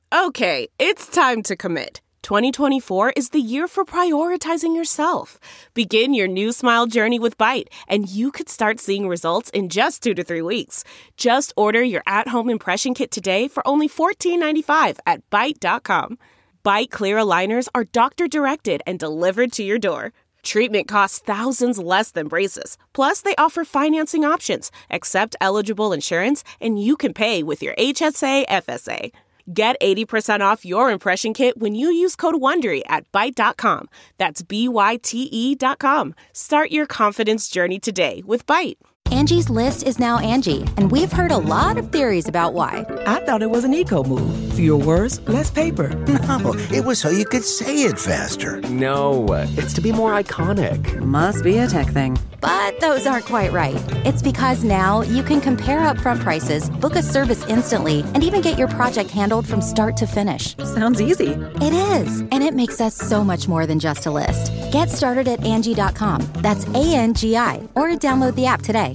Okay, it's time to commit. 2024 is the year for prioritizing yourself. Begin your new smile journey with Byte, and you could start seeing results in just 2 to 3 weeks. Just order your at-home impression kit today for only $14.95 at Byte.com. Byte Clear aligners are doctor-directed and delivered to your door. Treatment costs thousands less than braces. Plus, they offer financing options, accept eligible insurance, and you can pay with your HSA, FSA. Get 80% off your impression kit when you use code WONDERY at Byte.com. That's BYTE.com. Start your confidence journey today with Byte. Angie's List is now Angie, and we've heard a lot of theories about why. I thought it was an eco move. Fewer words, less paper. No, it was so you could say it faster. No, it's to be more iconic. Must be a tech thing. But those aren't quite right. It's because now you can compare upfront prices, book a service instantly, and even get your project handled from start to finish. Sounds easy. It is, and it makes us so much more than just a list. Get started at Angie.com. That's ANGI, or download the app today.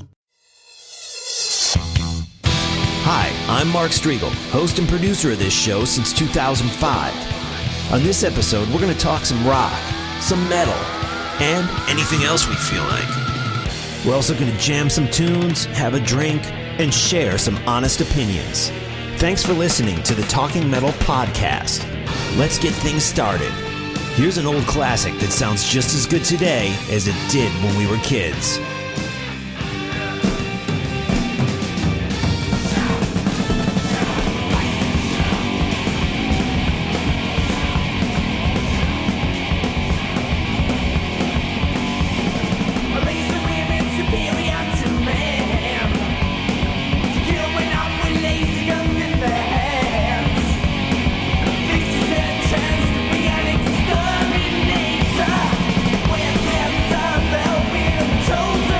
Hi, I'm Mark Striegel, host and producer of this show since 2005. On this episode, we're going to talk some rock, some metal, and anything else we feel like. We're also going to jam some tunes, have a drink, and share some honest opinions. Thanks for listening to the Talking Metal Podcast. Let's get things started. Here's an old classic that sounds just as good today as it did when we were kids. Chosen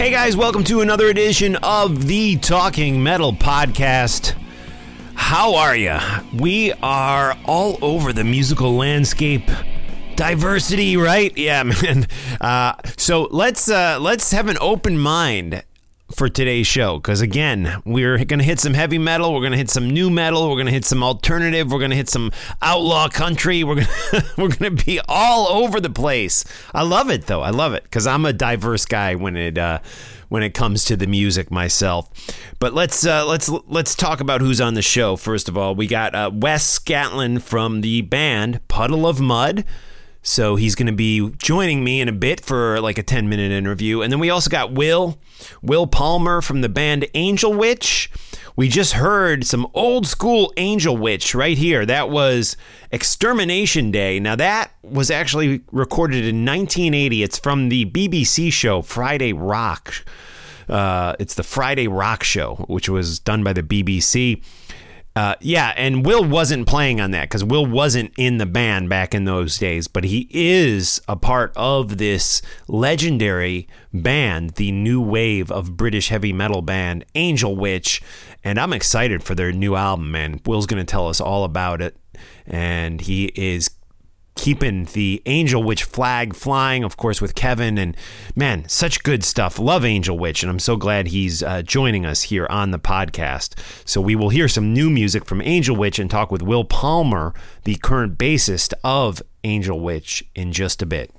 Hey guys, welcome to another edition of the Talking Metal Podcast. How are you? We are all over the musical landscape. Diversity, right? Yeah, man. So let's have an open mind for today's show, because again, we're going to hit some heavy metal, we're going to hit some new metal, we're going to hit some alternative, we're going to hit some outlaw country, we're going to be all over the place. I love it though. I love it because I'm a diverse guy when it comes to the music myself. But let's talk about who's on the show. First of all, we got Wes Scatlin from the band Puddle of Mudd. So he's going to be joining me in a bit for like a 10-minute interview. And then we also got Will Palmer from the band Angel Witch. We just heard some old school Angel Witch right here. That was Extermination Day. Now that was actually recorded in 1980. It's from the BBC show Friday Rock. It's the Friday Rock Show, which was done by the BBC. And Will wasn't playing on that because Will wasn't in the band back in those days, but he is a part of this legendary band, the new wave of British heavy metal band, Angel Witch, and I'm excited for their new album, man. Will's going to tell us all about it, and he is keeping the Angel Witch flag flying, of course, with Kevin, and man, such good stuff. Love Angel Witch, and I'm so glad he's joining us here on the podcast. So we will hear some new music from Angel Witch and talk with Will Palmer, the current bassist of Angel Witch, in just a bit.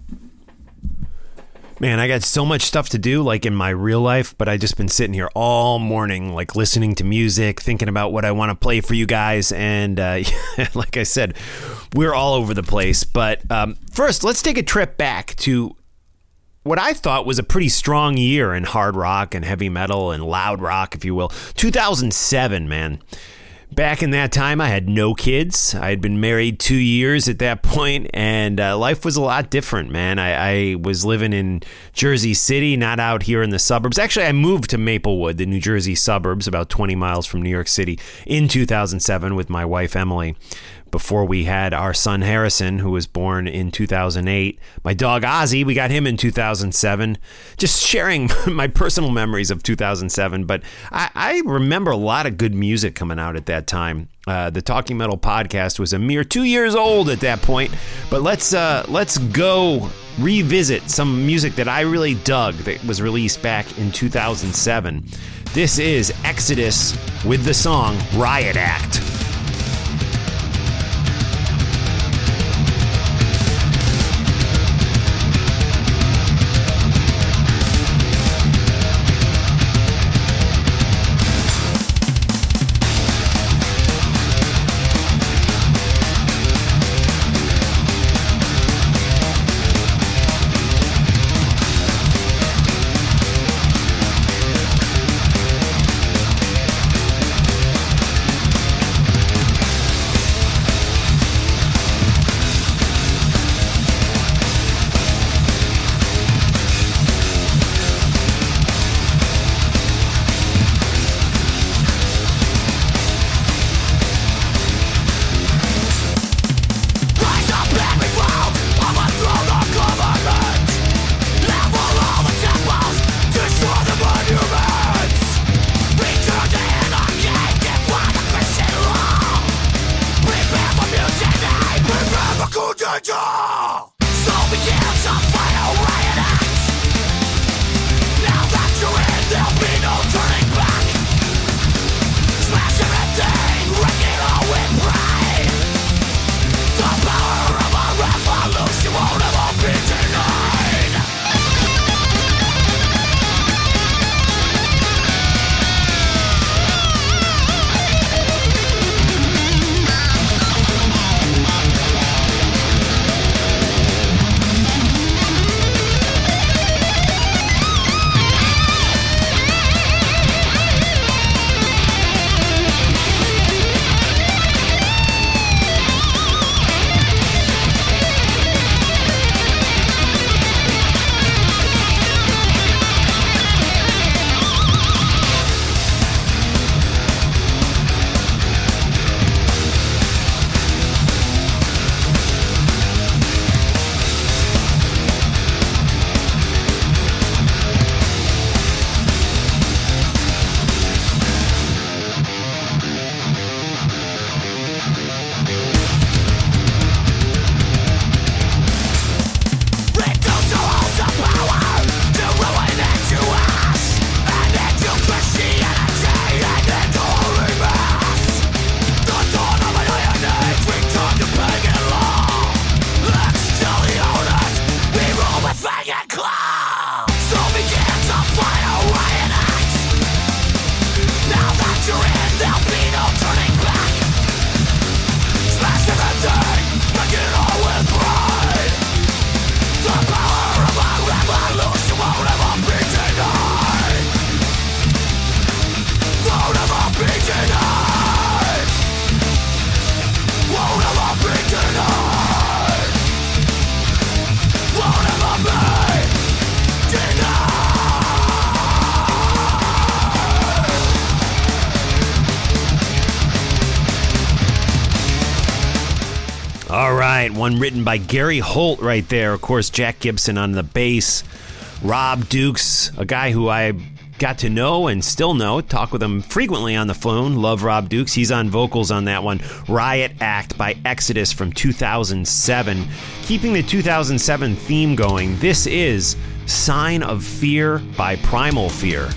Man, I got so much stuff to do, like in my real life, but I just been sitting here all morning, like listening to music, thinking about what I want to play for you guys. And like I said, we're all over the place. But first, let's take a trip back to what I thought was a pretty strong year in hard rock and heavy metal and loud rock, if you will. 2007, man. Back in that time, I had no kids. I had been married 2 years at that point, and life was a lot different, man. I was living in Jersey City, not out here in the suburbs. Actually, I moved to Maplewood, the New Jersey suburbs, about 20 miles from New York City, in 2007 with my wife, Emily, before we had our son, Harrison, who was born in 2008. My dog, Ozzy, we got him in 2007. Just sharing my personal memories of 2007. But I remember a lot of good music coming out at that time. The Talking Metal Podcast was a mere 2 years old at that point. But let's go revisit some music that I really dug that was released back in 2007. This is Exodus with the song Riot Act. one written by Gary Holt right there. Of course, Jack Gibson on the bass. Rob Dukes, a guy who I got to know and still know, talk with him frequently on the phone. Love Rob Dukes. He's on vocals on that one. Riot Act by Exodus from 2007. Keeping the 2007 theme going, this is Sign of Fear by Primal Fear.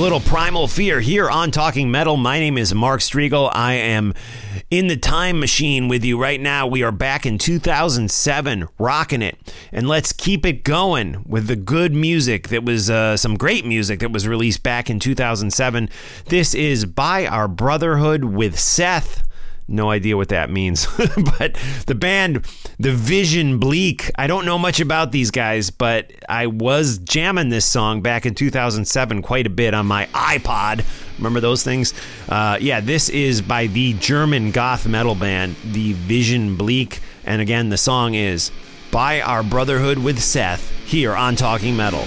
little Primal Fear here on Talking Metal. My name is Mark Strigl. I am in the time machine with you right now. We are back in 2007, rocking it. And let's keep it going with the good music that was, some great music that was released back in 2007. This is By Our Brotherhood with Seth. No idea what that means, but the band, The Vision Bleak. I don't know much about these guys, but I was jamming this song back in 2007 quite a bit on my iPod. Remember those things? This is by the German goth metal band, The Vision Bleak. And again, the song is By Our Brotherhood with Seth here on Talking Metal.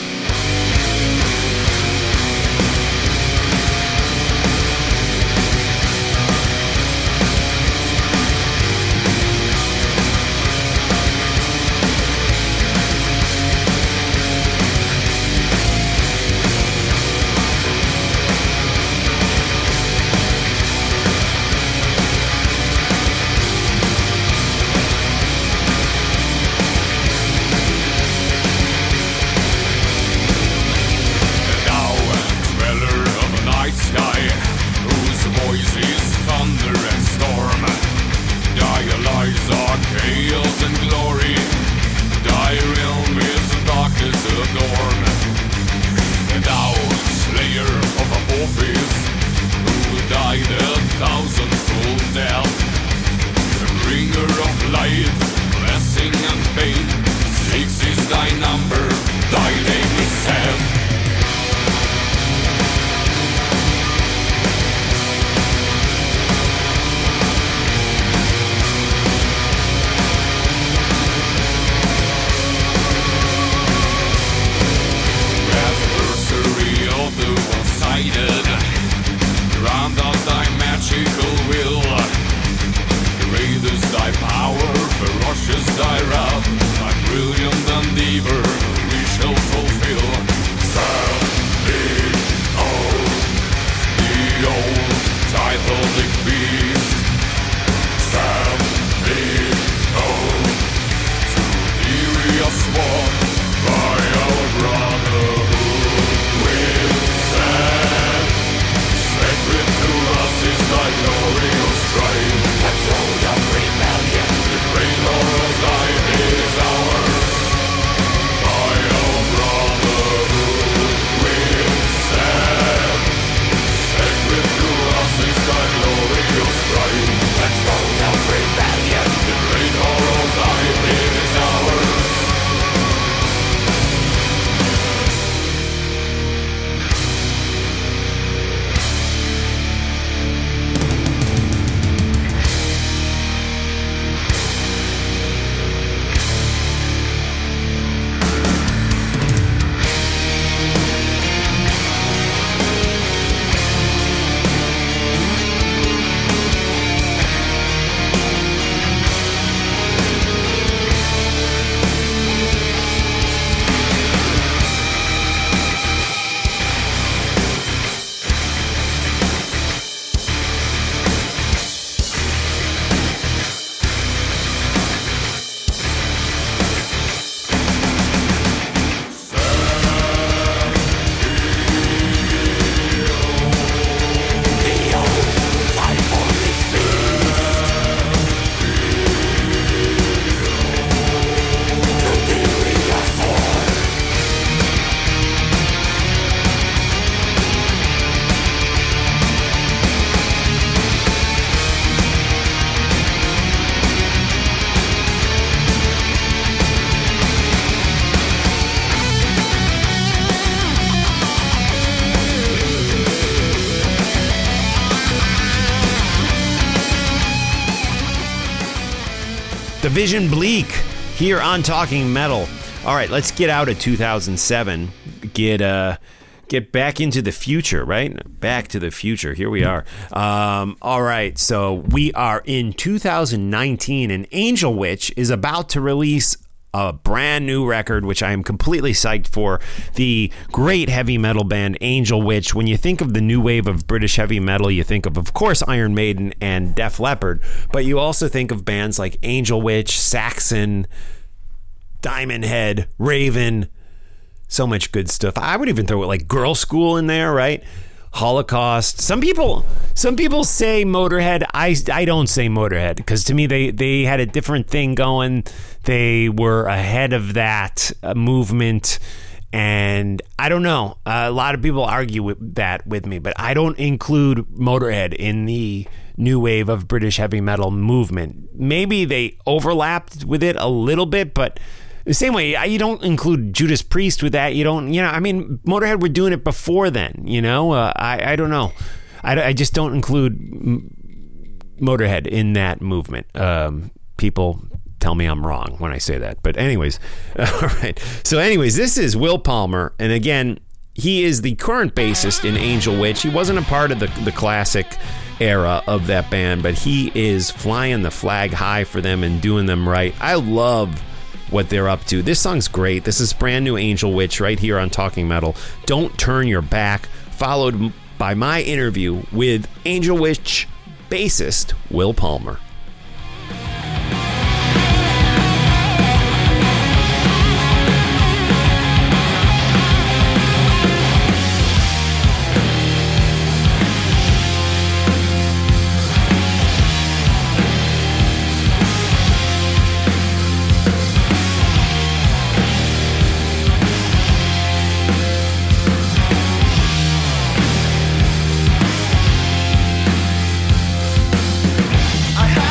The Vision Bleak here on Talking Metal. All right, let's get out of 2007. Get back into the future, right? Back to the future. Here we are. All right, so we are in 2019, and Angel Witch is about to release a brand new record, which I am completely psyched for. The great heavy metal band Angel Witch. When you think of the new wave of British heavy metal, you think of course, Iron Maiden and Def Leppard, but you also think of bands like Angel Witch, Saxon, Diamond Head, Raven, So much good stuff. I would even throw it like Girl School in there, right? Holocaust. Some people say Motorhead. I don't say Motorhead because to me they had a different thing going. They were ahead of that movement, and I don't know. A lot of people argue with me, but I don't include Motorhead in the new wave of British heavy metal movement. Maybe they overlapped with it a little bit, but the same way, you don't include Judas Priest with that. You don't, I mean, Motorhead were doing it before then, I don't know. I just don't include Motorhead in that movement. People tell me I'm wrong when I say that. But anyways, all right. So anyways, this is Will Palmer. And again, he is the current bassist in Angel Witch. He wasn't a part of the classic era of that band, but he is flying the flag high for them and doing them right. I love what they're up to. This song's great. This is brand new Angel Witch right here on Talking Metal. Don't Turn Your Back, followed by my interview with Angel Witch bassist Will Palmer. I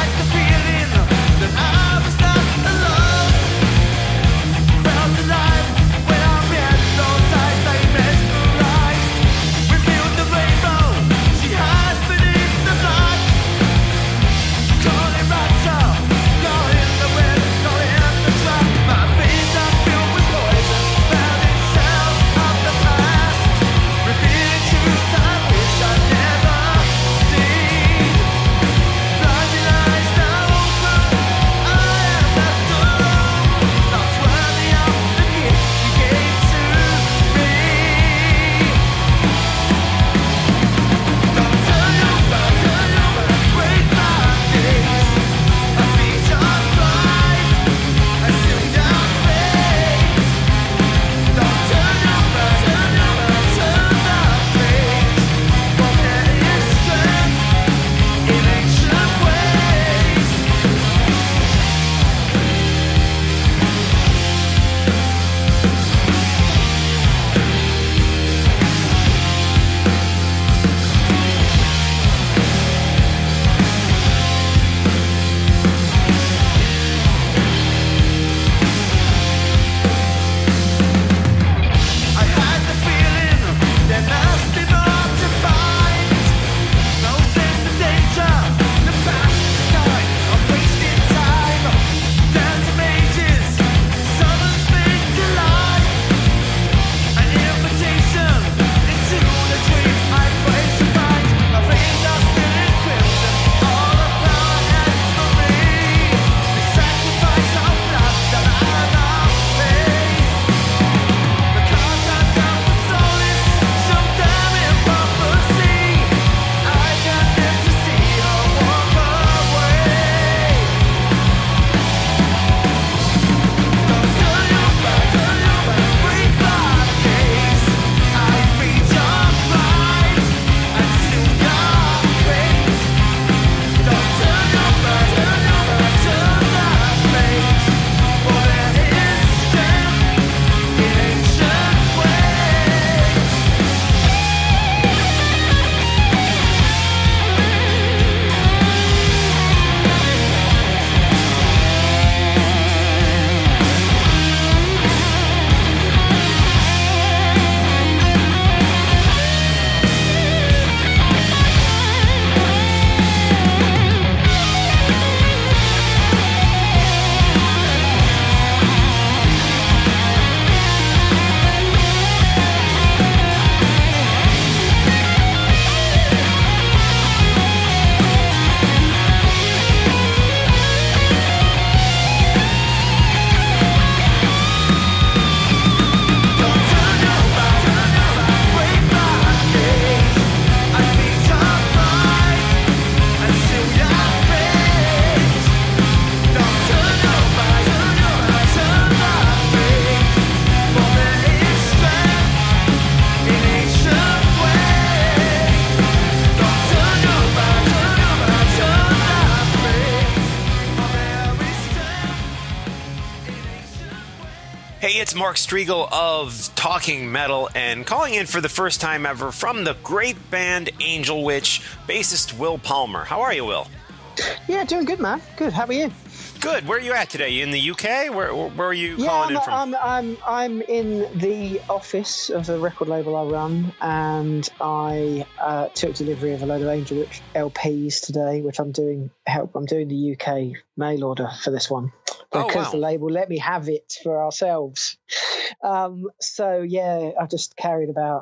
it's Mark Strigl of Talking Metal, and calling in for the first time ever from the great band Angel Witch, bassist Will Palmer. How are you, Will? Yeah, doing good, man. Good. How are you? Good. Where are you at today? You in the UK? Where are you calling in from? I'm in the office of the record label I run, and I took delivery of a load of Angel Witch LPs today, which I'm doing the UK mail order for this one because the label let me have it for ourselves. So yeah, I just carried about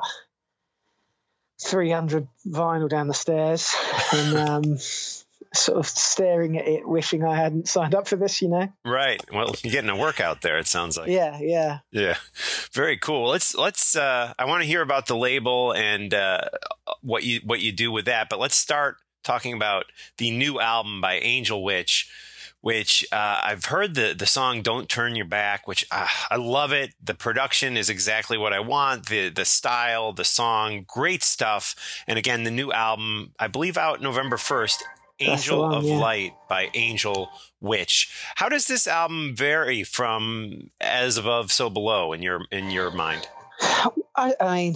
300 vinyl down the stairs and sort of staring at it, wishing I hadn't signed up for this, you know? Right. Well, you're getting a workout there, it sounds like. Yeah. Very cool. Let's I want to hear about the label and what you do with that, but let's start talking about the new album by Angel Witch, which I've heard the song Don't Turn Your Back, which I love it. The production is exactly what I want. The style, the song, great stuff. And again, the new album, I believe out November 1st, Angel of Light by Angel Witch. How does this album vary from As Above, So Below in your mind? I mean,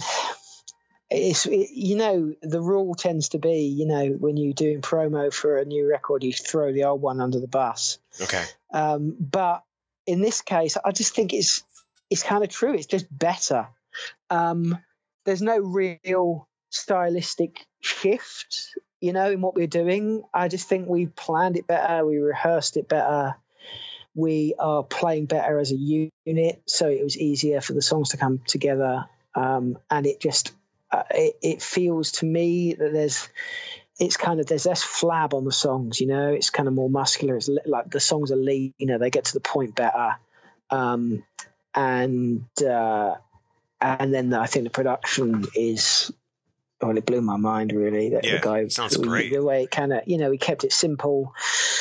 the rule tends to be, when you're doing promo for a new record, you throw the old one under the bus. Okay. But in this case, I just think it's kind of true. It's just better. There's no real stylistic shift, in what we're doing. I just think we planned it better. We rehearsed it better. We are playing better as a unit. So it was easier for the songs to come together. And it just, it feels to me that there's less flab on the songs, it's kind of more muscular. It's like the songs are leaner, they get to the point better. And then I think the production is, it blew my mind really. The guy sounds great. The way it kind of, we kept it simple.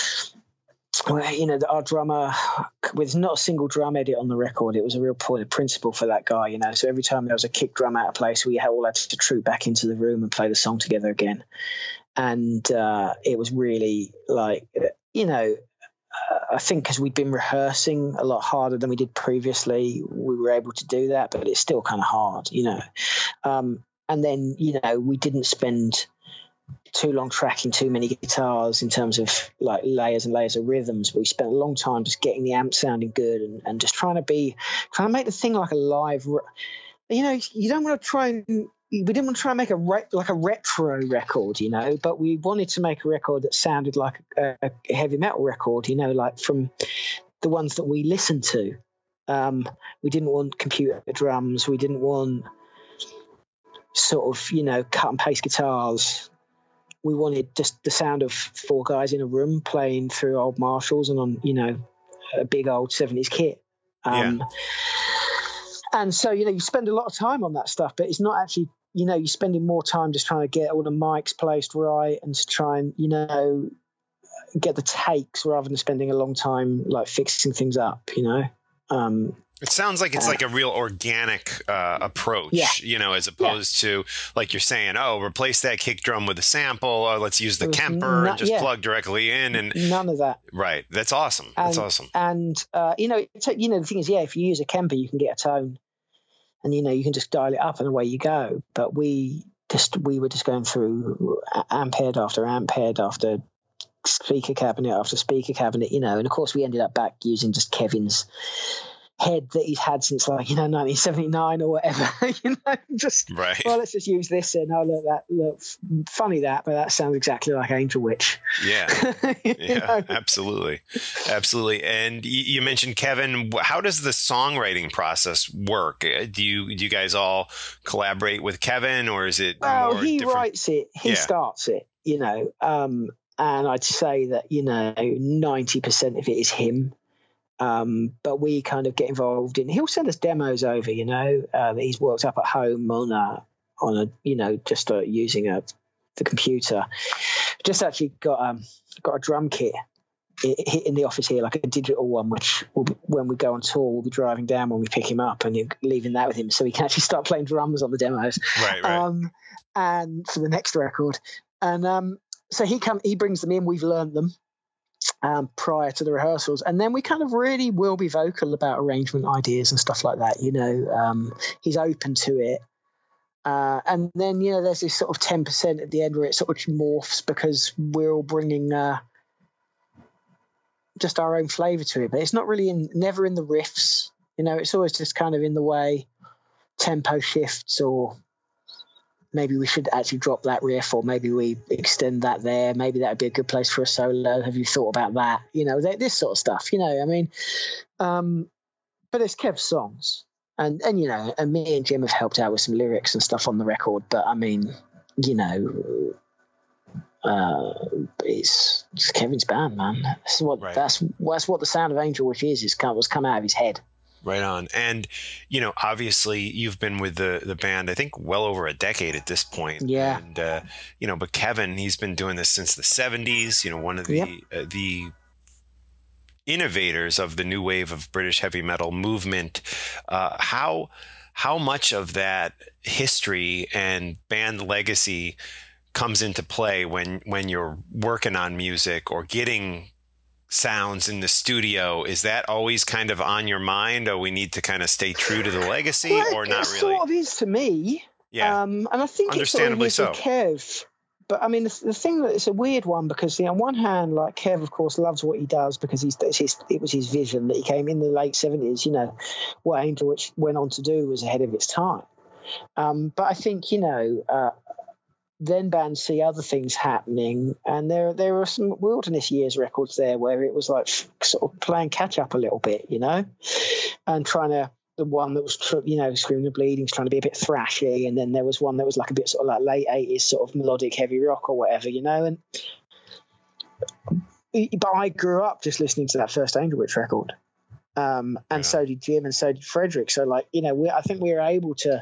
Our drummer, with not a single drum edit on the record, it was a real point of principle for that guy, So every time there was a kick drum out of place, we all had to troop back into the room and play the song together again. And it was really like, I think because we'd been rehearsing a lot harder than we did previously, we were able to do that, but it's still kind of hard, And then, we didn't spend too long tracking too many guitars in terms of like layers and layers of rhythms. But we spent a long time just getting the amp sounding good and just trying to make the thing like a live. You don't want to try and. We didn't want to try and make a retro record, but we wanted to make a record that sounded like a heavy metal record, like from the ones that we listened to. We didn't want computer drums. We didn't want sort of, cut and paste guitars. We wanted just the sound of four guys in a room playing through old Marshalls and on, a big old 70s kit. And so, you spend a lot of time on that stuff, but it's not actually, you're spending more time just trying to get all the mics placed right and to try and, get the takes rather than spending a long time like fixing things up, It sounds like it's like a real organic approach, as opposed to like you're saying, replace that kick drum with a sample, or let's use the Kemper and just plug directly in. And none of that. Right. That's awesome. That's awesome. And, the thing is, if you use a Kemper, you can get a tone and, you can just dial it up and away you go. But we were just going through amp head after amp head after speaker cabinet after speaker cabinet, and of course we ended up back using just Kevin's head that he's had since 1979 or whatever, just right. Well, let's just use this and look funny but that sounds exactly like Angel Witch. Yeah, absolutely. And you mentioned Kevin. How does the songwriting process work? Do you guys all collaborate with Kevin, or is it he writes it, he starts it, and I'd say that 90% of it is him. But we kind of get involved in. He'll send us demos over, that he's worked up at home on a just using the computer. Just actually got a drum kit in the office here, like a digital one, which when we go on tour, we'll be driving down when we pick him up and leaving that with him, so he can actually start playing drums on the demos. Right. And for the next record, and so he brings them in. We've learned them. prior to the rehearsals, and then we kind of really will be vocal about arrangement ideas and stuff like that. He's open to it, and then there's this sort of 10% at the end where it sort of morphs because we're all bringing just our own flavour to it. But it's not really never in the riffs. It's always just kind of in the way tempo shifts, or maybe we should actually drop that riff, or maybe we extend that there. Maybe that would be a good place for a solo. Have you thought about that? This sort of stuff, but it's Kev's songs. And me and Jim have helped out with some lyrics and stuff on the record. But I mean, it's Kevin's band, man. That's what the sound of Angel Witch is. Was come out of his head. Right on. And, obviously you've been with the band, I think well over a decade at this point. Yeah. And, but Kevin, he's been doing this since the 70s, one of the innovators of the new wave of British heavy metal movement. How much of that history and band legacy comes into play when you're working on music or getting sounds in the studio? Is that always kind of on your mind? Or we need to kind of stay true to the legacy, or not really? It sort of is to me. Yeah. And I think understandably it's sort of Kev. But I mean, the thing that it's a weird one, because on one hand, like Kev, of course, loves what he does because it was his vision that he came in the late 70s. What Angel Witch went on to do was ahead of its time. But I think then bands see other things happening, and there are some Wilderness Years records there where it was like sort of playing catch up a little bit, and trying to. The one that was, Screaming and Bleeding, trying to be a bit thrashy, and then there was one that was like a bit sort of like late 80s sort of melodic heavy rock or whatever, But I grew up just listening to that first Angel Witch record, and so did Jim, and so did Frederick. So I think we were able to.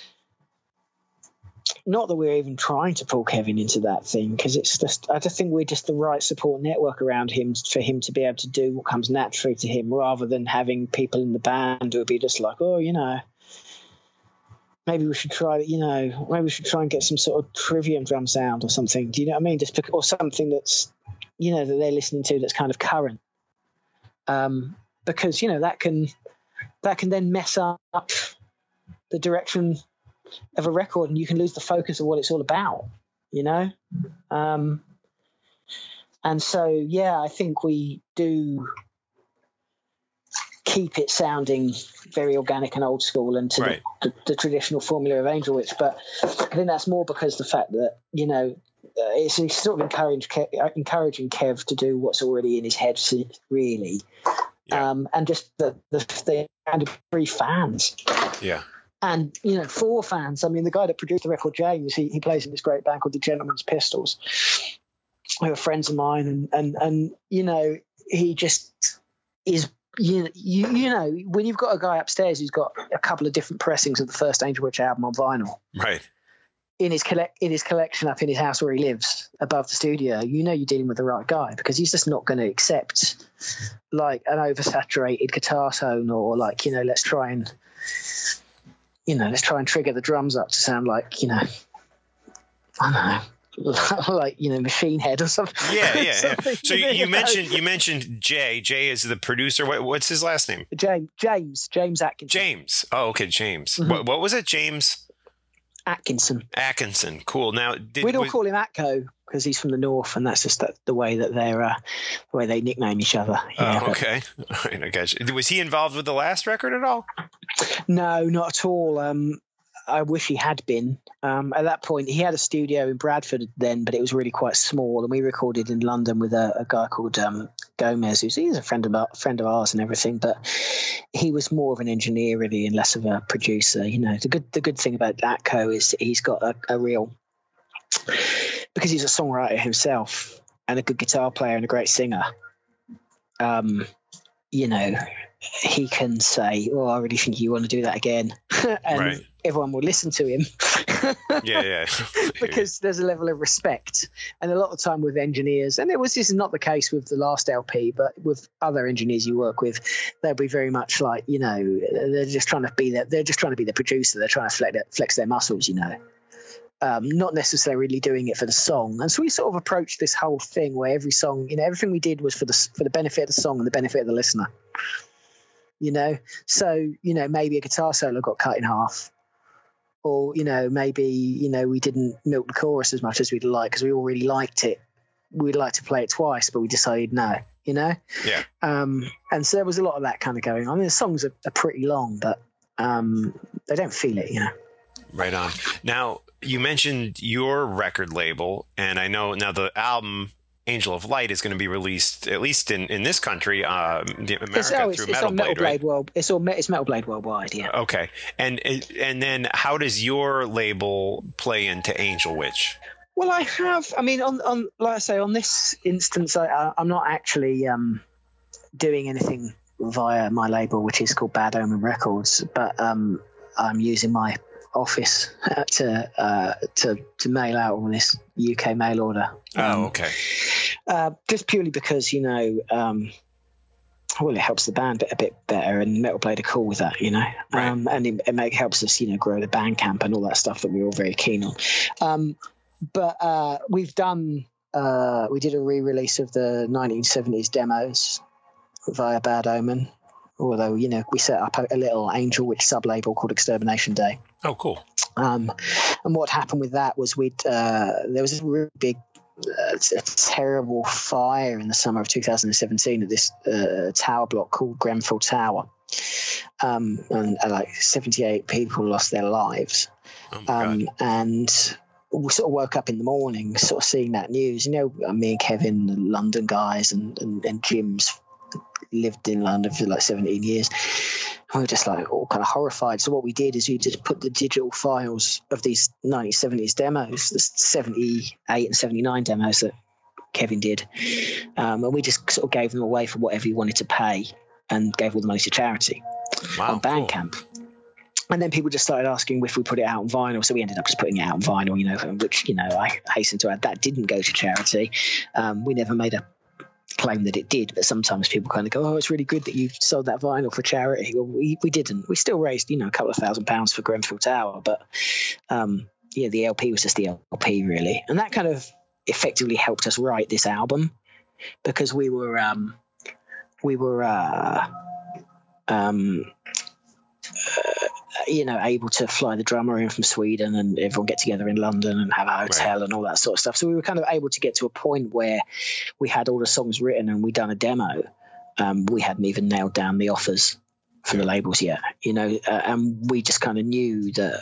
Not that we're even trying to pull Kevin into that thing, because I just think we're just the right support network around him for him to be able to do what comes naturally to him, rather than having people in the band who would be just like, maybe we should try, maybe we should try and get some sort of Trivium drum sound or something. Do you know what I mean? Or something that's, that they're listening to that's kind of current. Because, that can then mess up the direction of a record, and you can lose the focus of what it's all about, and so I think we do keep it sounding very organic and old school and to the traditional formula of Angel Witch, but I think that's more because the fact that it's sort of encouraging Kev to do what's already in his head, really, and just the kind of free fans. And, for fans, I mean, the guy that produced the record, James, he plays in this great band called the Gentleman's Pistols, who are friends of mine. And he just is, when you've got a guy upstairs who's got a couple of different pressings of the first Angel Witch album on vinyl. Right. In his collection up in his house where he lives above the studio, you're dealing with the right guy, because he's just not going to accept like an oversaturated guitar tone, or like, let's try and trigger the drums up to sound like, I don't know, like, Machine Head or something. Yeah. So you mentioned Jay. Jay is the producer. What's his last name? James Atkinson. James. Oh, okay, James. Mm-hmm. What was it? James Atkinson. Cool. Now, we'd all call him Atco because he's from the north, and that's just the way that the way they nickname each other. Oh, okay. All right, I got you. Was he involved with the last record at all? No, not at all. I wish he had been. At that point, he had a studio in Bradford then, but it was really quite small, and we recorded in London with a guy called Gomez, he's a friend of ours and everything, but he was more of an engineer really and less of a producer. The good thing about Atco is he's got a real, because he's a songwriter himself and a good guitar player and a great singer. He can say, "Oh, I really think you want to do that again," and everyone will listen to him. Yeah. Because there's a level of respect, and a lot of time with engineers, and this is not the case with the last LP, but with other engineers you work with, they'll be very much like, they're just trying to be the producer. They're trying to flex their muscles, not necessarily doing it for the song. And so we sort of approached this whole thing where every song, everything we did was for the benefit of the song and the benefit of the listener. So maybe a guitar solo got cut in half, or maybe we didn't milk the chorus as much as we'd like because we all really liked it. We'd like to play it twice, but we decided no. Yeah. And so there was a lot of that kind of going on. I mean, the songs are pretty long, but they don't feel it. Right on. Now, you mentioned your record label, and I know now the album Angel of Light is going to be released, at least in this country, America, through Metal Blade, right? It's Metal Blade worldwide, yeah. Okay. And then how does your label play into Angel Witch? Well, on like I say, on this instance, I'm not actually doing anything via my label, which is called Bad Omen Records, but I'm using my office to mail out all this UK mail order. Okay. Just purely because it helps the band a bit better, and Metal Blade are cool with that, Right. And it helps us grow the Bandcamp and all that stuff that we're all very keen on. But we did a re-release of the 1970s demos via Bad Omen, although we set up a little Angel Witch sub-label called Extermination Day. Oh, cool. And what happened with that was there was a really big, a terrible fire in the summer of 2017 at this tower block called Grenfell Tower. And like 78 people lost their lives. Oh my God. And we sort of woke up in the morning sort of seeing that news. Me and Kevin, the London guys, and Jim's lived in London for like 17 years. We were just like all kind of horrified. So what we did is we just put the digital files of these 1970s demos, the 78 and 79 demos that Kevin did, and we just sort of gave them away for whatever you wanted to pay, and gave all the money to charity on Bandcamp. Cool. And then people just started asking if we put it out on vinyl, so we ended up just putting it out on vinyl, which I hasten to add, that didn't go to charity. We never made a claim that it did, but sometimes people kind of go, oh, it's really good that you sold that vinyl for charity. Well, we didn't. We still raised a couple of £1,000 for Grenfell Tower, but the LP was just the LP really, and that kind of effectively helped us write this album, because we were able to fly the drummer in from Sweden and everyone get together in London and have a hotel and all that sort of stuff. So we were kind of able to get to a point where we had all the songs written and we'd done a demo. We hadn't even nailed down the offers for the labels yet, and we just kind of knew that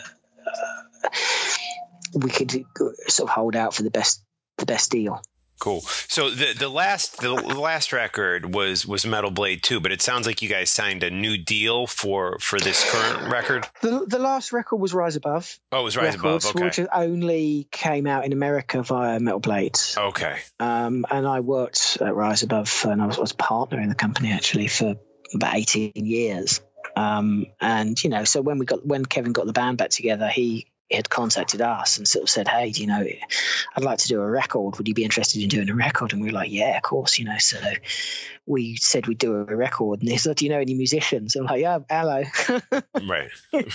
we could sort of hold out for the best deal. Cool. So the last record was Metal Blade 2, but it sounds like you guys signed a new deal for this current record. The last record was Rise Above. Oh, it was Rise Above. Okay. Which only came out in America via Metal Blade. Okay. And I worked at Rise Above, and I was a partner in the company actually for about 18 years. So when Kevin got the band back together, he had contacted us and sort of said, hey, I'd like to do a record. Would you be interested in doing a record? And we were like, yeah, of course, So we said we'd do a record. And he said, do you know any musicians? And I'm like, yeah, hello. Right.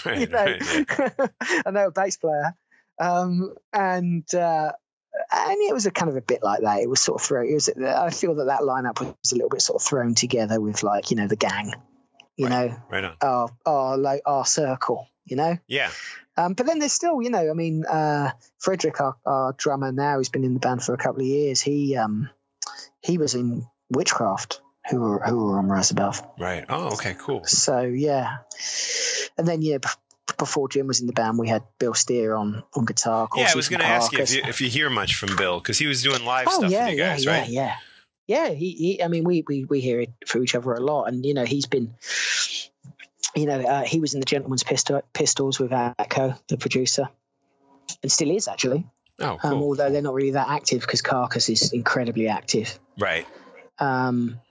I know a bass player. And it was a kind of a bit like that. It was sort of I feel that lineup was a little bit sort of thrown together with the gang, right on. Our circle, Yeah. But then there's still, Frederick, our drummer now, who's been in the band for a couple of years. He was in Witchcraft, who were on Rise Above. Right. Oh, okay, cool. So yeah, and then before Jim was in the band, we had Bill Steer on guitar. Yeah, I was going to ask you if you hear much from Bill, because he was doing live stuff with you guys, right? Yeah. He we hear it from each other a lot, and he's been. He was in the Gentleman's Pistols with Atco, the producer, and still is actually. Oh, cool. Although they're not really that active because Carcass is incredibly active. Right. So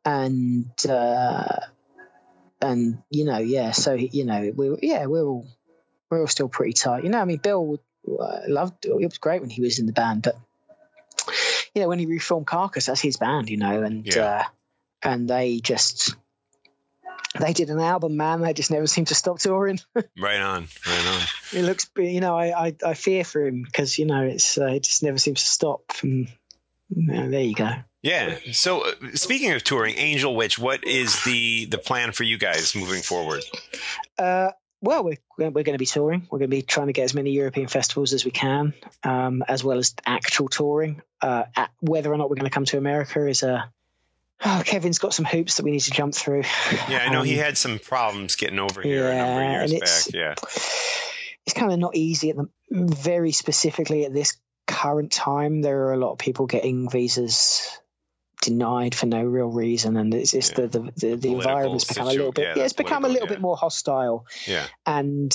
we're all still pretty tight. Bill loved it. It was great when he was in the band, but when he reformed Carcass, that's his band, and they just. They did an album, man. They just never seem to stop touring. Right on. It looks, I fear for him because, it just never seems to stop. And there you go. Yeah. So speaking of touring, Angel Witch, what is the plan for you guys moving forward? Well, we're going to be touring. We're going to be trying to get as many European festivals as we can, as well as actual touring. Whether or not we're going to come to America is Kevin's got some hoops that we need to jump through. Yeah, I know he had some problems getting over here a number of years back. Yeah, it's kind of not easy very specifically at this current time. There are a lot of people getting visas denied for no real reason, and it's just the environment's become a little bit it's become a little bit more hostile. Yeah, and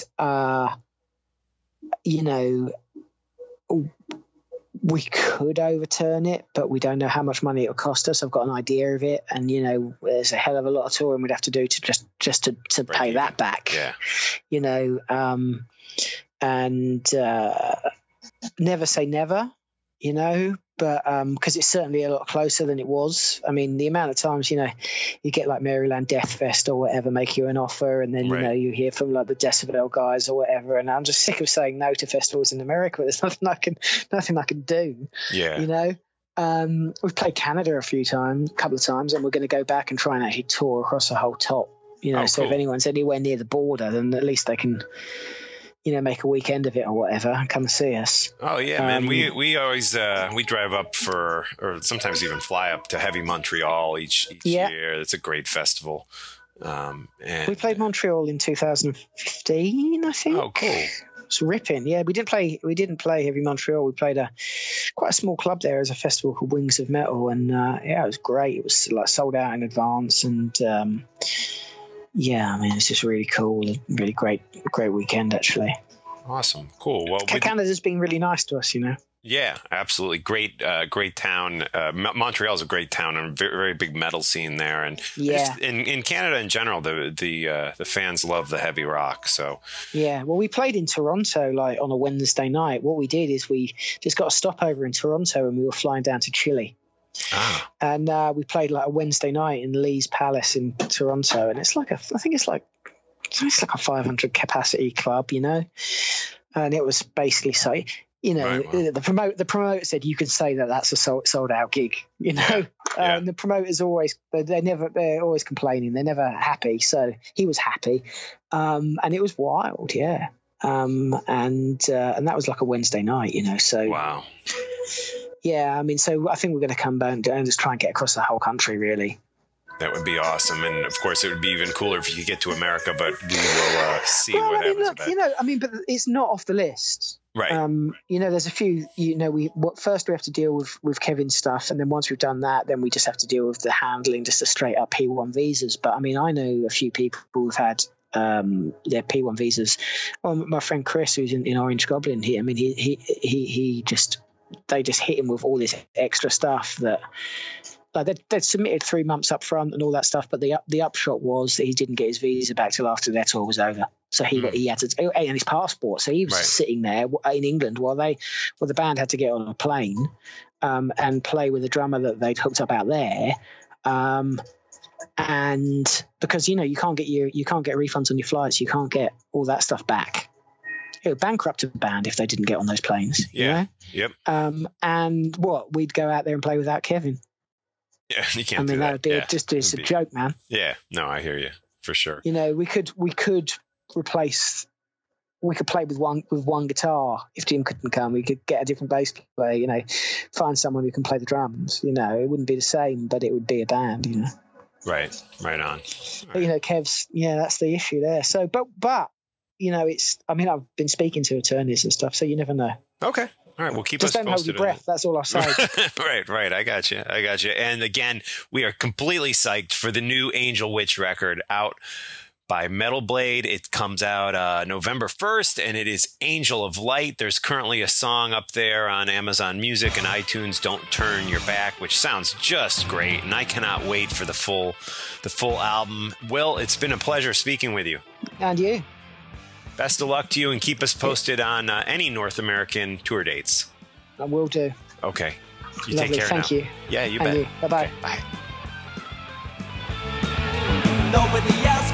we could overturn it, but we don't know how much money it'll cost us. I've got an idea of it, and there's a hell of a lot of touring we'd have to do to just to pay that back. Yeah, and never say never, but because it's certainly a lot closer than it was. I mean, the amount of times you get like Maryland Death Fest or whatever make you an offer, and then you hear from like the Decibel guys or whatever, and I'm just sick of saying no to festivals in America. There's nothing I can do. Yeah, we've played Canada a couple of times, and we're going to go back and try and actually tour across the whole top. So cool. If anyone's anywhere near the border, then at least they can make a weekend of it or whatever and come and see us. Oh yeah, man. We always we drive up or sometimes even fly up to Heavy Montreal each year. It's a great festival. And we played Montreal in 2015, I think. Oh, cool. It's ripping. Yeah, we didn't play Heavy Montreal. We played quite a small club there as a festival called Wings of Metal, and it was great. It was like sold out in advance, and it's just really cool. Really great weekend, actually. Awesome. Cool. Well, Canada's been really nice to us, Yeah, absolutely. Great town. Montreal's a great town and very, very big metal scene there. And in Canada in general, the fans love the heavy rock. So yeah, well, we played in Toronto like on a Wednesday night. What we did is we just got a stopover in Toronto, and we were flying down to Chile. And we played like a Wednesday night in Lee's Palace in Toronto, and it's like I think it's like a 500 capacity club, and it was basically the promoter said you can say that's a sold out gig, And the promoters they're always complaining, they're never happy, so he was happy, and it was wild, and that was like a Wednesday night, so wow. Yeah, I mean, so I think we're going to come back and just try and get across the whole country, really. That would be awesome. And, of course, it would be even cooler if you could get to America, but we will see what happens with that. But it's not off the list. Right. There's a few, first we have to deal with Kevin's stuff, and then once we've done that, then we just have to deal with the handling, just the straight up P1 visas. But, I mean, I know a few people who've had their P1 visas. Well, my friend Chris, who's in Orange Goblin here, I mean, they just hit him with all this extra stuff that they'd submitted 3 months up front and all that stuff, but the upshot was that he didn't get his visa back till after their tour was over. So he had to, and his passport. So he was sitting there in England while the band had to get on a plane and play with a drummer that they'd hooked up out there. And because you can't get refunds on your flights, you can't get all that stuff back. It would bankrupt a band if they didn't get on those planes. Yeah. Yep. And we'd go out there and play without Kevin. Yeah, you can't. I mean, that would be a joke, man. Yeah. No, I hear you for sure. We could play with one guitar if Jim couldn't come. We could get a different bass player. Find someone who can play the drums. It wouldn't be the same, but it would be a band. Right on. But, Kev's. Yeah, that's the issue there. So, but. I've been speaking to attorneys and stuff, so you never know. Okay. All right. Well, keep us posted. Just don't hold your breath. That's all I'll say. Right. I got you. And again, we are completely psyched for the new Angel Witch record out by Metal Blade. It comes out November 1st, and it is Angel of Light. There's currently a song up there on Amazon Music and iTunes, Don't Turn Your Back, which sounds just great, and I cannot wait for the full album. Will, it's been a pleasure speaking with you. And you. Best of luck to you, and keep us posted on any North American tour dates. I will do. Okay. You Lovely. Take care Thank now. you. Yeah, you and bet. You. Bye-bye. Okay, bye. Nobody else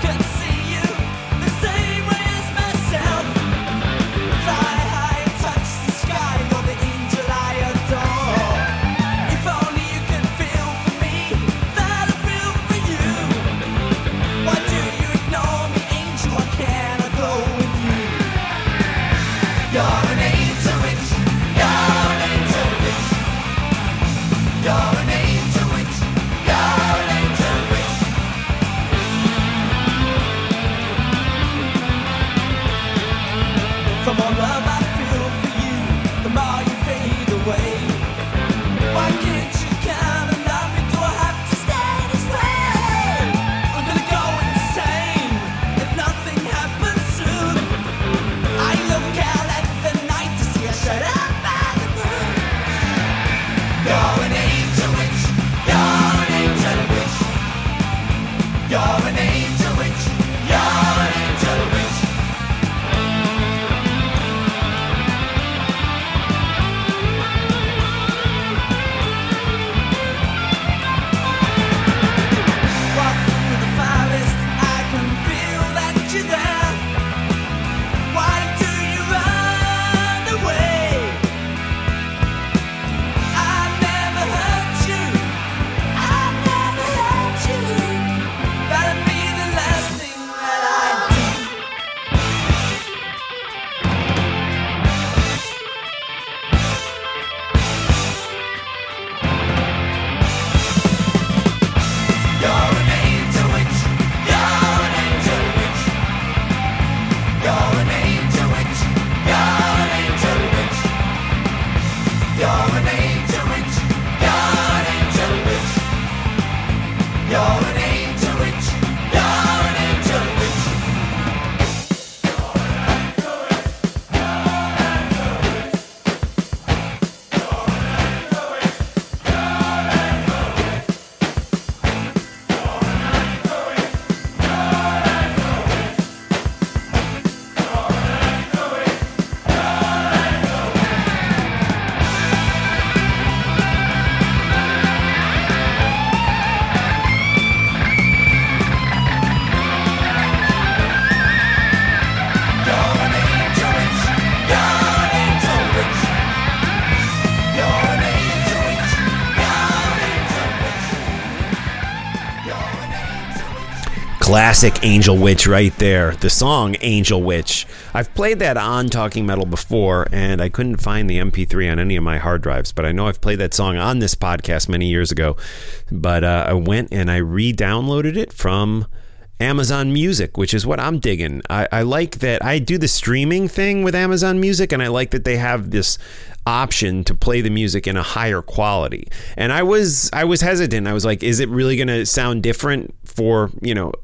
Classic Angel Witch right there. The song Angel Witch. I've played that on Talking Metal before, and I couldn't find the MP3 on any of my hard drives, but I know I've played that song on this podcast many years ago. But I went and I re-downloaded it from Amazon Music, which is what I'm digging. I like that I do the streaming thing with Amazon Music, and I like that they have this option to play the music in a higher quality. And I was hesitant. I was like, is it really going to sound different for,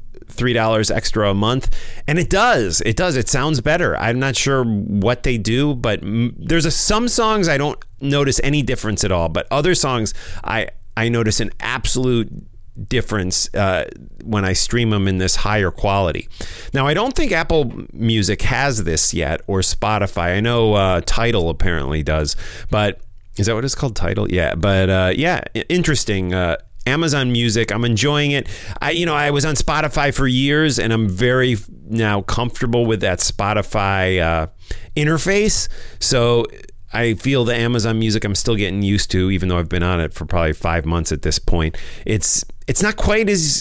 $3 extra a month? And it does. It sounds better. I'm not sure what they do, but there's some songs I don't notice any difference at all, but other songs I notice an absolute difference when I stream them in this higher quality. Now, I don't think Apple Music has this yet, or Spotify. I know Tidal apparently does, but is that what it's called, Tidal? Yeah, but interesting. Amazon Music, I'm enjoying it. I was on Spotify for years, and I'm very now comfortable with that Spotify interface. So I feel the Amazon Music I'm still getting used to, even though I've been on it for probably 5 months at this point. It's not quite as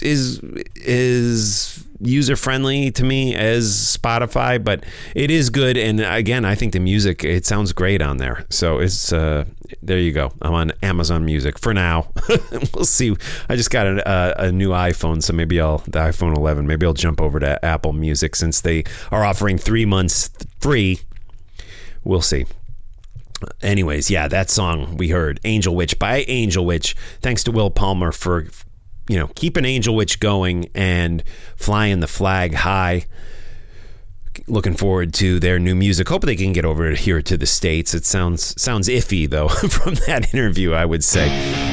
user friendly to me as Spotify, but it is good. And again, I think the music, it sounds great on there. So it's there you go. I'm on Amazon Music for now. We'll see. I just got a new iPhone, so maybe the iPhone 11. Maybe I'll jump over to Apple Music since they are offering 3 months free. We'll see. Anyways, yeah, that song we heard, Angel Witch by Angel Witch. Thanks to Will Palmer for, keeping Angel Witch going and flying the flag high. Looking forward to their new music. Hope they can get over here to the States. It sounds iffy, though, from that interview, I would say.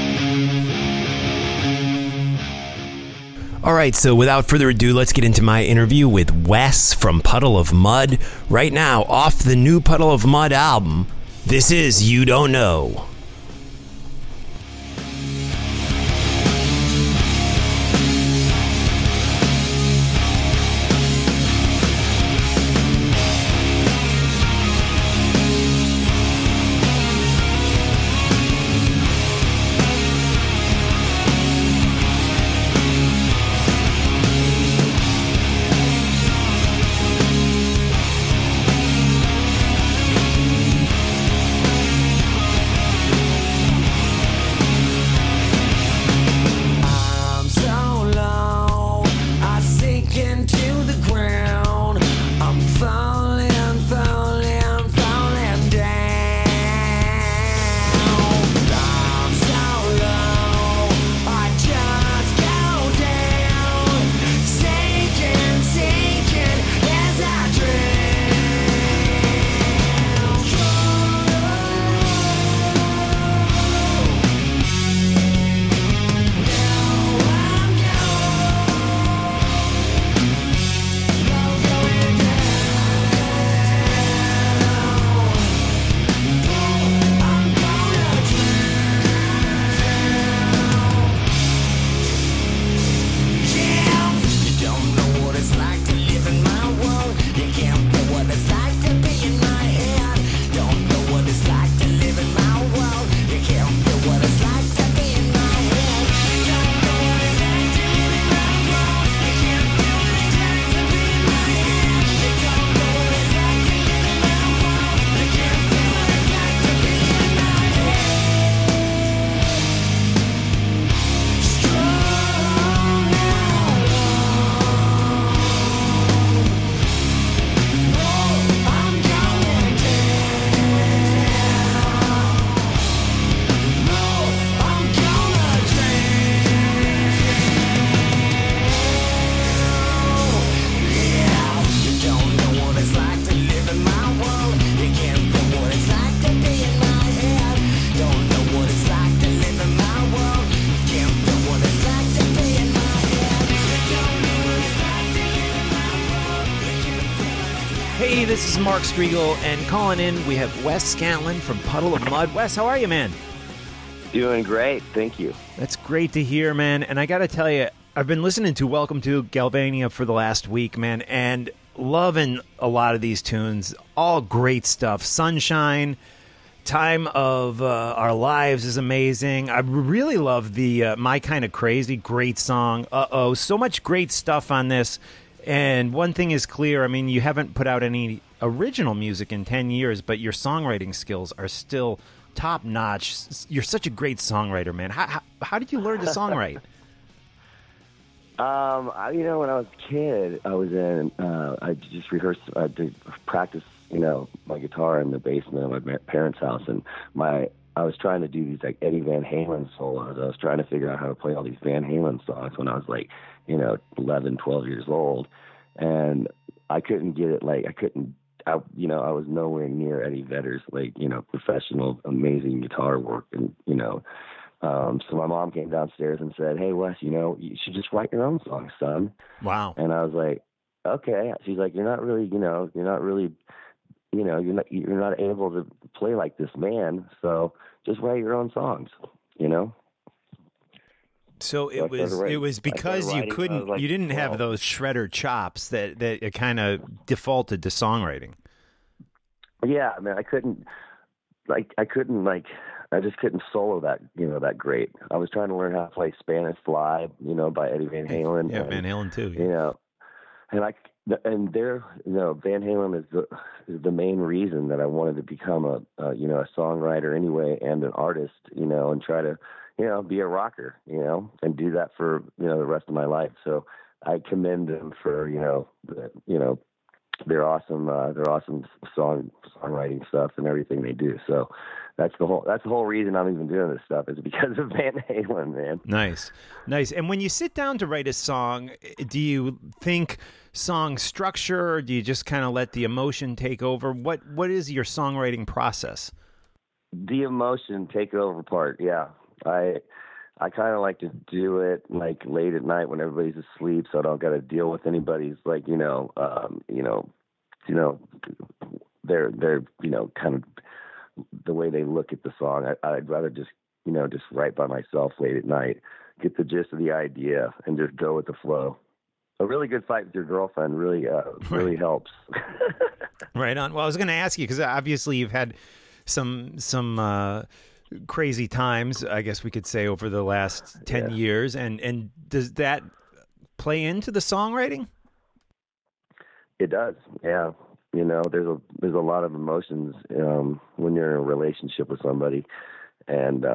All right, so without further ado, let's get into my interview with Wes from Puddle of Mudd. Right now, off the new Puddle of Mudd album, this is You Don't Know. everybody. This is Mark Strigl, and calling in, we have Wes Scantlin from Puddle of Mudd. Wes, how are you, man? Doing great, thank you. That's great to hear, man. And I got to tell you, I've been listening to Welcome to Galvania for the last week, man, and loving a lot of these tunes. All great stuff. Sunshine, Time of Our Lives is amazing. I really love the My Kind of Crazy, great song. Uh-oh, so much great stuff on this. And one thing is clear, I mean, you haven't put out any original music in 10 years, but your songwriting skills are still top notch. You're such a great songwriter, man. How did you learn to songwrite? When I was a kid, I was I just rehearsed, I did practice, my guitar in the basement of my parents' house, and I was trying to do these like Eddie Van Halen solos. I was trying to figure out how to play all these Van Halen songs when I was like, 11, 12 years old, and I couldn't get it. I was nowhere near Eddie Vedder's professional, amazing guitar work, and so my mom came downstairs and said, "Hey, Wes, you should just write your own songs, son." Wow. And I was like, "Okay." She's like, "You're not able to play like this man, so just write your own songs." So it was because you couldn't, you didn't have those shredder chops that it kind of defaulted to songwriting. Yeah, I mean, I just couldn't solo that great. I was trying to learn how to play Spanish Fly, by Eddie Van Halen. Yeah, Van Halen too. And Van Halen is the main reason that I wanted to become a songwriter anyway, and an artist, and try to, be a rocker, and do that for, the rest of my life. So I commend them for, their awesome songwriting stuff and everything they do. So that's the whole reason I'm even doing this stuff, is because of Van Halen, man. Nice. And when you sit down to write a song, do you think song structure, or do you just kind of let the emotion take over? What is your songwriting process? The emotion take over part. Yeah. I kind of like to do it like late at night when everybody's asleep, so I don't got to deal with anybody's they're kind of the way they look at the song. I'd rather just write by myself late at night, get the gist of the idea, and just go with the flow. A really good fight with your girlfriend really helps. Right on. Well, I was going to ask you, because obviously you've had some crazy times, I guess we could say, over the last 10 years. And does that play into the songwriting? It does. Yeah. There's a lot of emotions when you're in a relationship with somebody, and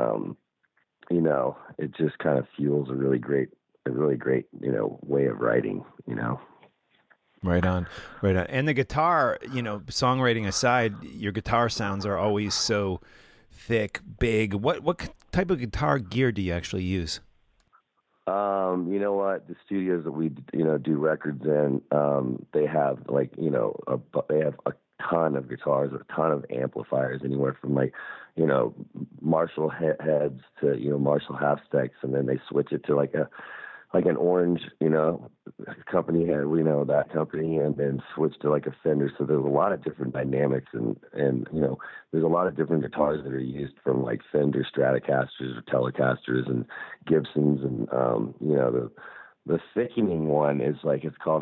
it just kind of fuels a really great way of writing. Right on. And the guitar, songwriting aside, your guitar sounds are always so thick, big. What type of guitar gear do you actually use? You know what? The studios that we do records in, they have they have a ton of guitars, a ton of amplifiers, anywhere from Marshall heads to Marshall half stacks, and then they switch it to like an Orange company had, that company, and then switch to like a Fender. So there's a lot of different dynamics, and there's a lot of different guitars that are used, from like Fender Stratocasters or Telecasters and Gibsons, and the thickening one is it's called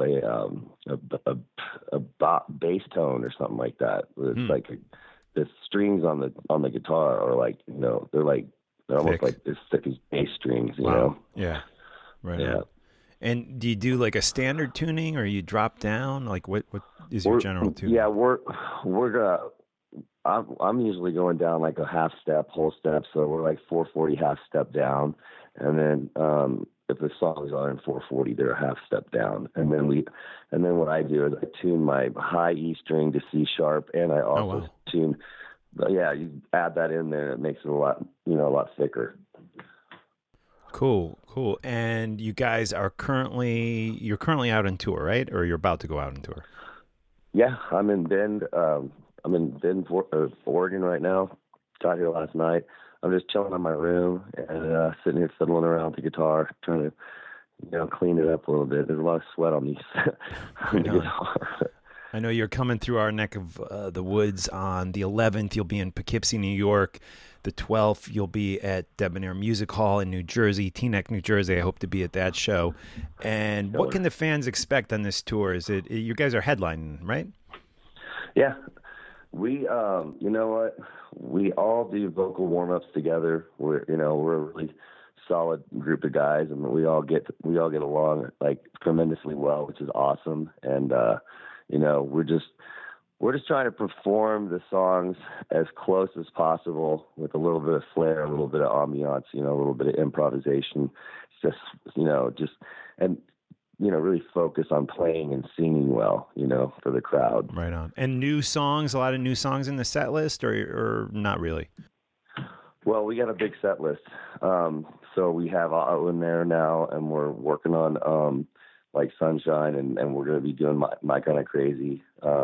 a bass tone or something like that. It's the strings on the guitar are they're almost like as thick as bass strings. Wow. Yeah. Right. Yeah. And do you do like a standard tuning, or you drop down? Like what is your general tuning? Yeah, I'm usually going down like a half step, whole step. So we're like 440 half step down, and then if the songs are in 440, they're a half step down. And then what I do is I tune my high E string to C sharp, and I also tune. But yeah, you add that in there, it makes it a lot thicker. Cool. And you guys are currently out on tour, right? Or you're about to go out on tour? Yeah, I'm in Bend. I'm in Bend, Oregon right now. Got here last night. I'm just chilling in my room and sitting here fiddling around with the guitar, trying to, clean it up a little bit. There's a lot of sweat on these on the guitar. I know you're coming through our neck of the woods on the 11th. You'll be in Poughkeepsie, New York. The 12th, you'll be at Debonair Music Hall in New Jersey, Teaneck, New Jersey. I hope to be at that show. And what can the fans expect on this tour? Is it you guys are headlining, right? Yeah. We, you know what? We all do vocal warm-ups together. We're a really solid group of guys, and we all get along like tremendously well, which is awesome. And we're just trying to perform the songs as close as possible with a little bit of flair, a little bit of ambiance, a little bit of improvisation. It's just really focus on playing and singing well, for the crowd. Right on. And new songs, a lot of new songs in the set list, or not really? Well, we got a big set list. So we have Otto in there now, and we're working on like Sunshine, and we're going to be doing My Kind of Crazy.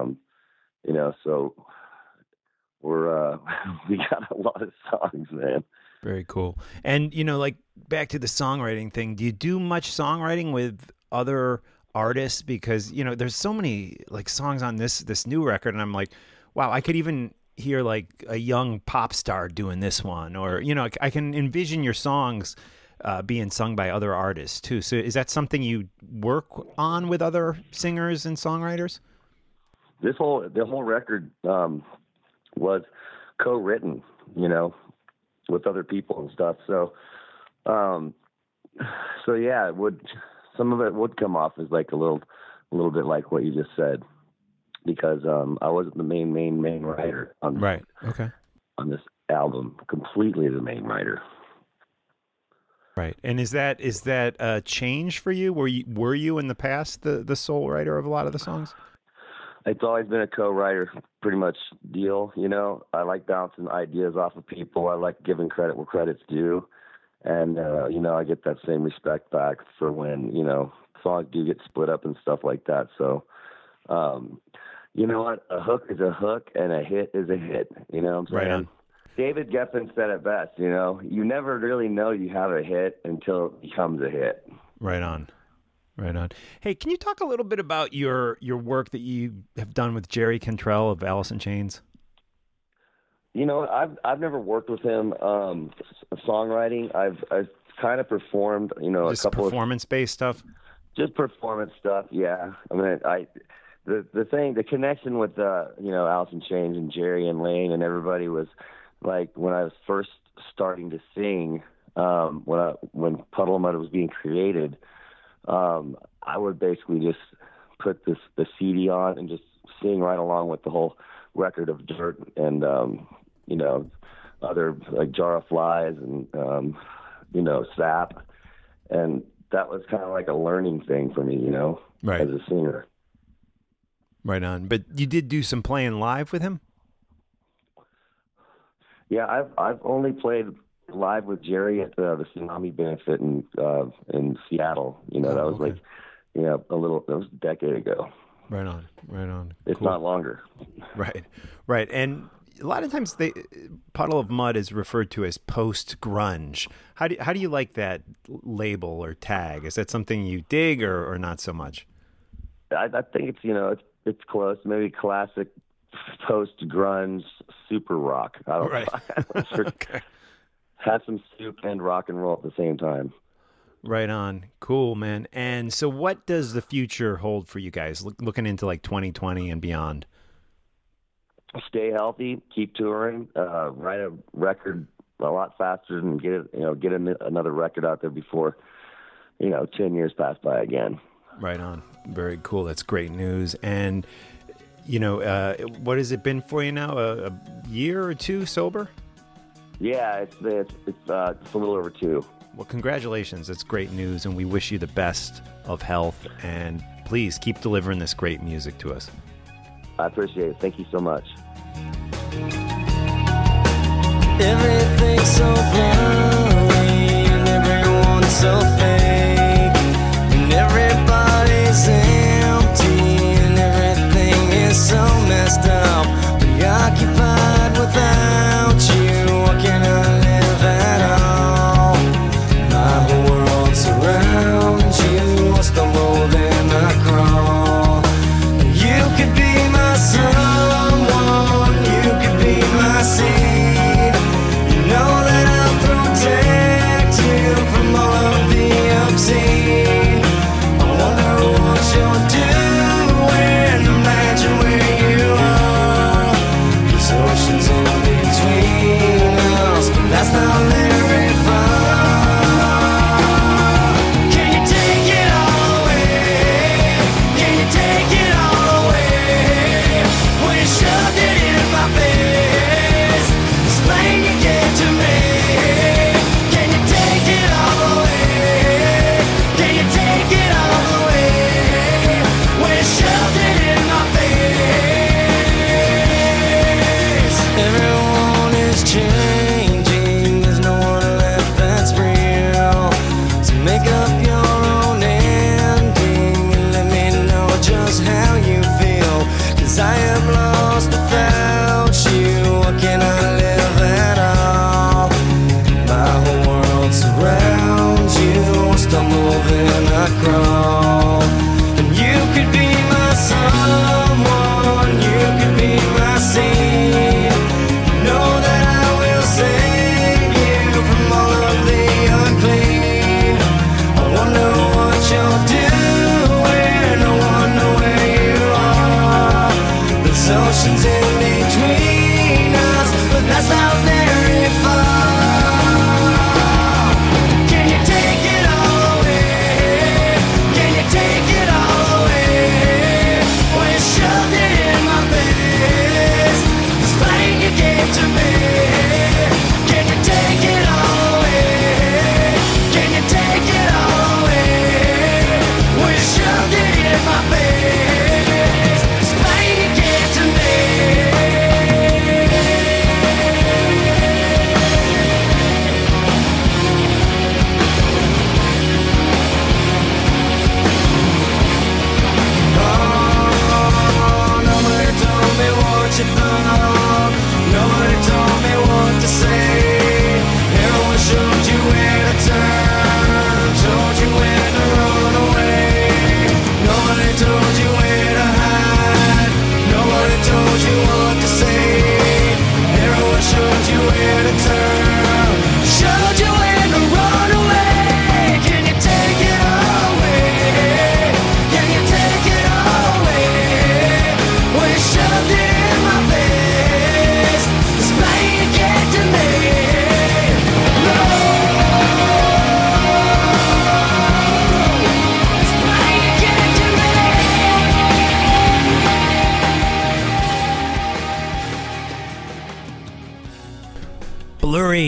So we're we got a lot of songs, man. Very cool. And like back to the songwriting thing, do you do much songwriting with other artists? Because there's so many like songs on this new record, and I'm like, wow, I could even hear like a young pop star doing this one, or I can envision your songs being sung by other artists too. So is that something you work on with other singers and songwriters? The whole record was co-written, with other people and stuff. So yeah, some of it would come off as like a little bit like what you just said, because I wasn't the main writer on right. Okay. on this album, completely the main writer. Right. And is that a change for you? Were you in the past the sole writer of a lot of the songs? It's always been a co-writer pretty much deal. I like bouncing ideas off of people. I like giving credit where credit's due. And, I get that same respect back for when, songs do get split up and stuff like that. So, you know what? A hook is a hook and a hit is a hit. You know what I'm saying? Right on. David Geffen said it best, you never really know you have a hit until it becomes a hit. Right on. Right on. Hey, can you talk a little bit about your work that you have done with Jerry Cantrell of Alice in Chains? I've never worked with him songwriting. I've kind of performed, just a couple performance-based stuff. Just performance stuff, yeah. I mean, the connection with Alice in Chains and Jerry and Lane and everybody was like when I was first starting to sing. When Puddle of Mudd was being created. I would basically just put the CD on and just sing right along with the whole record of Dirt and, other like Jar of Flies and, Sap. And that was kind of like a learning thing for me, right, as a singer. Right on. But you did do some playing live with him? Yeah, I've only played live with Jerry at the Tsunami benefit in Seattle. That was okay. That was a decade ago. Right on. It's cool. Not longer. Right. And a lot of times Puddle of Mudd is referred to as post-grunge. How do you like that label or tag? Is that something you dig or not so much? I think it's close. Maybe classic post-grunge super rock. I don't know. I'm sure. Okay. Have some soup and rock and roll at the same time. Right on. Cool, man. And so what does the future hold for you guys looking into like 2020 and beyond? Stay healthy, keep touring, write a record a lot faster and get another record out there before, 10 years pass by again. Right on. Very cool. That's great news. And, what has it been for you now? A year or two sober? Yeah, it's a little over 2. Well, congratulations. That's great news, and we wish you the best of health. And please keep delivering this great music to us. I appreciate it. Thank you so much. Everything's so blurry and everyone's so fake and everybody's empty and everything is so messed up, preoccupied without you. What can I live at all? My whole world surrounds you. I stumble then I crawl. You could be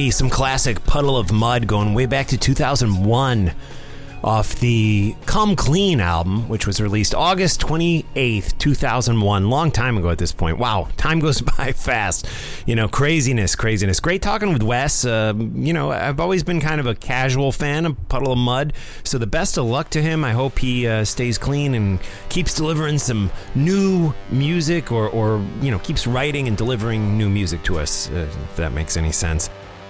play some classic Puddle of Mudd going way back to 2001 off the Come Clean album, which was released August 28th, 2001. Long time ago at this point. Wow, time goes by fast. Craziness. Great talking with Wes. I've always been kind of a casual fan of Puddle of Mudd, so the best of luck to him. I hope he stays clean and keeps delivering some new music or keeps writing and delivering new music to us, if that makes any sense.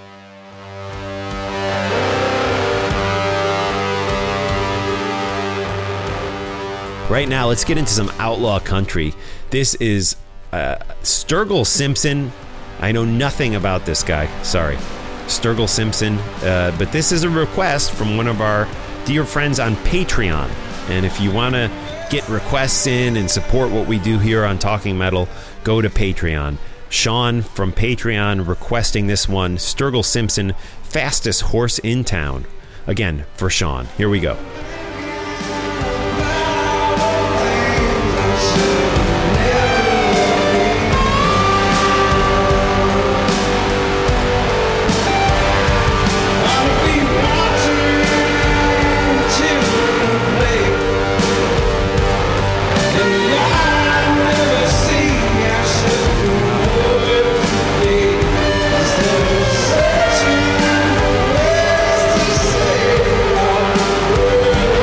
Right now, let's get into some outlaw country. This is Sturgill Simpson. I know nothing about this guy. Sorry. Sturgill Simpson. But this is a request from one of our dear friends on Patreon. And if you want to get requests in and support what we do here on Talking Metal, go to Patreon. Sean from Patreon requesting this one. Sturgill Simpson, Fastest Horse in Town. Again, for Sean. Here we go. Say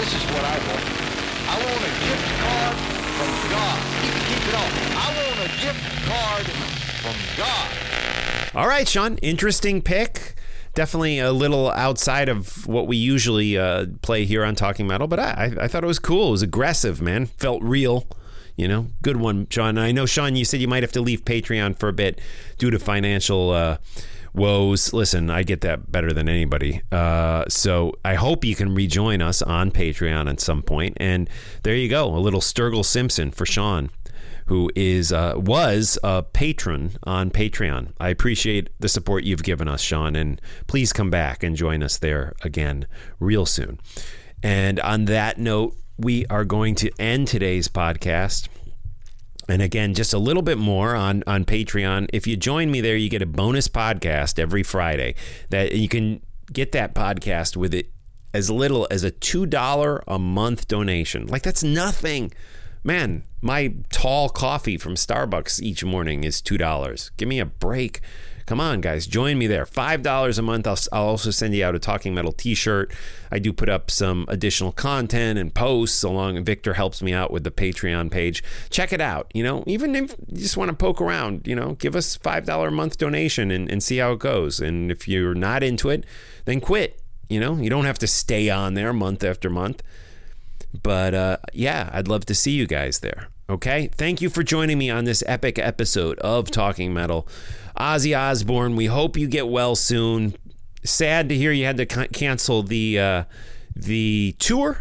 This is what I want. I want a gift card from God. You can keep it all. I want a gift card from God. All right, Sean, interesting pick. Definitely a little outside of what we usually play here on Talking Metal, but I thought it was cool. It was aggressive, man. Felt real. You know, good one, Sean. I know, Sean, you said you might have to leave Patreon for a bit due to financial woes. Listen, I get that better than anybody. So I hope you can rejoin us on Patreon at some point. And there you go, a little Sturgill Simpson for Sean, who was a patron on Patreon. I appreciate the support you've given us, Sean, and please come back and join us there again real soon. And on that note, we are going to end today's podcast. And again, just a little bit more on Patreon. If you join me there, you get a bonus podcast every Friday. That you can get that podcast with it as little as a $2 a month donation. Like, that's nothing. Man, my tall coffee from Starbucks each morning is $2. Give me a break. Come on, guys, join me there. $5 a month. I'll also send you out a Talking Metal t-shirt. I do put up some additional content and posts along. Victor helps me out with the Patreon page. Check it out. You know, even if you just want to poke around, you know, give us $5 a month donation and see how it goes. And if you're not into it, then quit. You know, you don't have to stay on there month after month. But yeah, I'd love to see you guys there. Okay, thank you for joining me on this epic episode of Talking Metal. Ozzy Osbourne, we hope you get well soon. Sad to hear you had to cancel the tour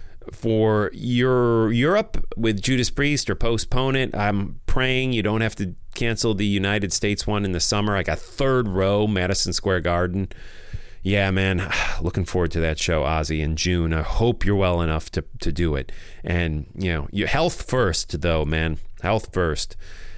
for your Europe with Judas Priest, or postpone it. I'm praying you don't have to cancel the United States one in the summer. I got third row, Madison Square Garden. Yeah, man, looking forward to that show, Ozzy, in June. I hope you're well enough to do it. And, you know, your health first, though, man. Health first.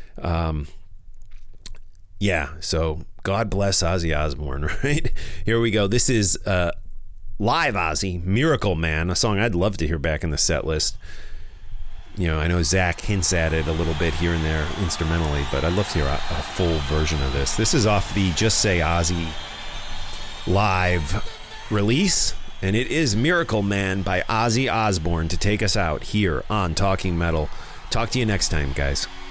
Yeah, so God bless Ozzy Osbourne, right? Here we go. This is live Ozzy, Miracle Man, a song I'd love to hear back in the set list. You know, I know Zach hints at it a little bit here and there instrumentally, but I'd love to hear a full version of this. This is off the Just Say Ozzy live release, and it is Miracle Man by Ozzy Osbourne to take us out here on Talking Metal. Talk to you next time, guys.